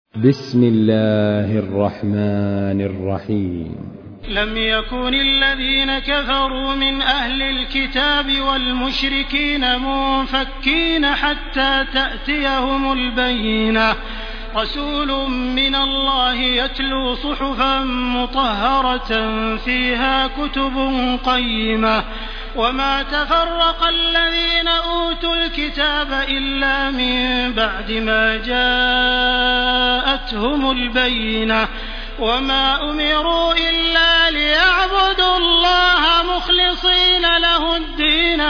بسم الله الرحمن الرحيم. لم يكن الذين كفروا من أهل الكتاب والمشركين منفكين حتى تأتيهم البينة، رسول من الله يتلو صحفا مطهرة فيها كتب قيمة، وما تفرق الذين أوتوا الكتاب إلا من بعد ما جاءتهم البينة، وما أمروا إلا ليعبدوا الله مخلصين له الدين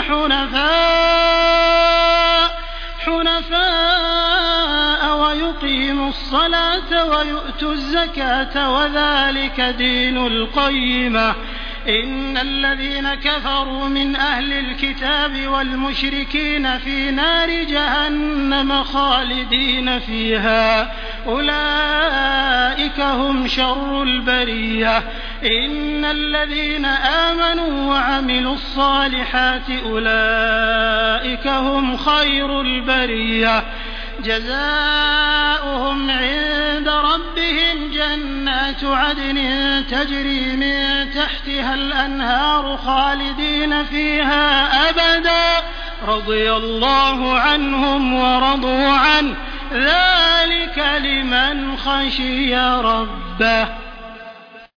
حنفاء ويقيموا الصلاة ويؤتوا الزكاة وذلك دين القيمة. إن الذين كفروا من أهل الكتاب والمشركين في نار جهنم خالدين فيها، أولئك هم شر البرية. إن الذين آمنوا وعملوا الصالحات أولئك هم خير البرية. جزاؤهم عند ربهم جنات عدن تجري من تحتها الأنهار خالدين فيها أبدا، رضي الله عنهم ورضوا عنه، ذلك لمن خشي ربه.